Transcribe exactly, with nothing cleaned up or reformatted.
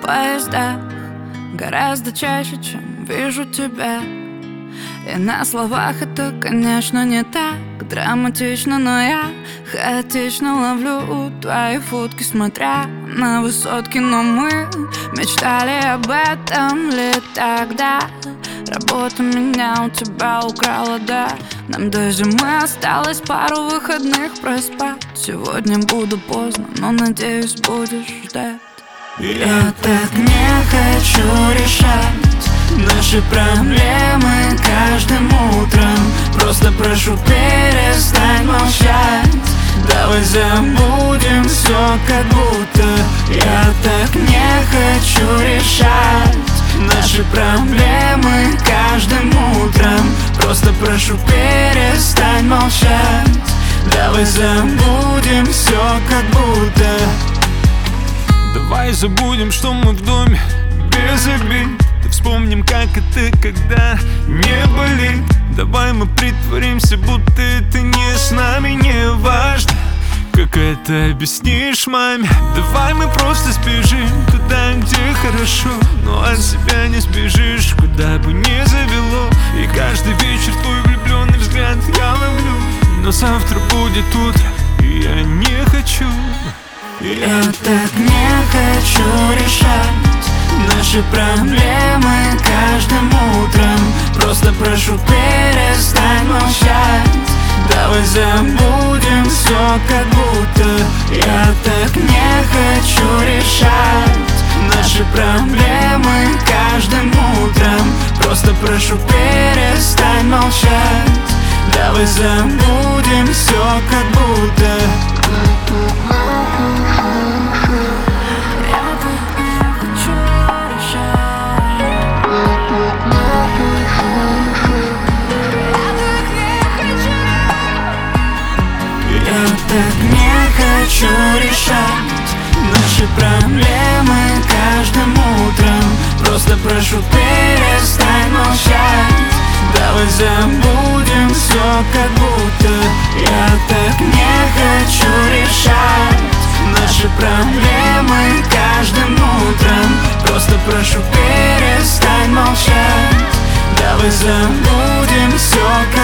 поездах гораздо чаще, чем вижу тебя. И на словах это, конечно, не так драматично, но я хаотично ловлю твои фотки, смотря на высотки. Но мы мечтали об этом лет тогда. Работа меня у тебя украла, да. Нам до зимы осталось пару выходных проспать. Сегодня буду поздно, но надеюсь, будешь ждать. Я так не хочу решать наши проблемы каждым утром. Просто прошу, перестань молчать. Давай забудем все, как будто. Я так не хочу решать наши проблемы каждым утром. Просто прошу, перестань молчать. Давай забудем все, как будто. Давай забудем, что мы в доме без обид. И вспомним, как это, когда не болит. Давай мы притворимся, будто это не с нами. Не важно, как это объяснишь маме. Давай мы просто сбежим туда, где хорошо. Но от себя не сбежишь, куда бы ни завело. И каждый вечер твой влюбленный взгляд я ловлю. Но завтра будет утро, и я не хочу. Я так не хочу решать наши проблемы каждым утром. Просто прошу, перестань молчать. Давай забудем все, как будто. Я так не хочу решать наши проблемы каждым утром. Просто прошу, перестань молчать. Давай забудем все, как будто. Я так не хочу решать наши проблемы каждым утром. Просто прошу, перестань молчать. Давай забудем все, как будто. Я так не хочу решать наши проблемы каждым утром. Просто прошу, перестань молчать. Давай забудем все,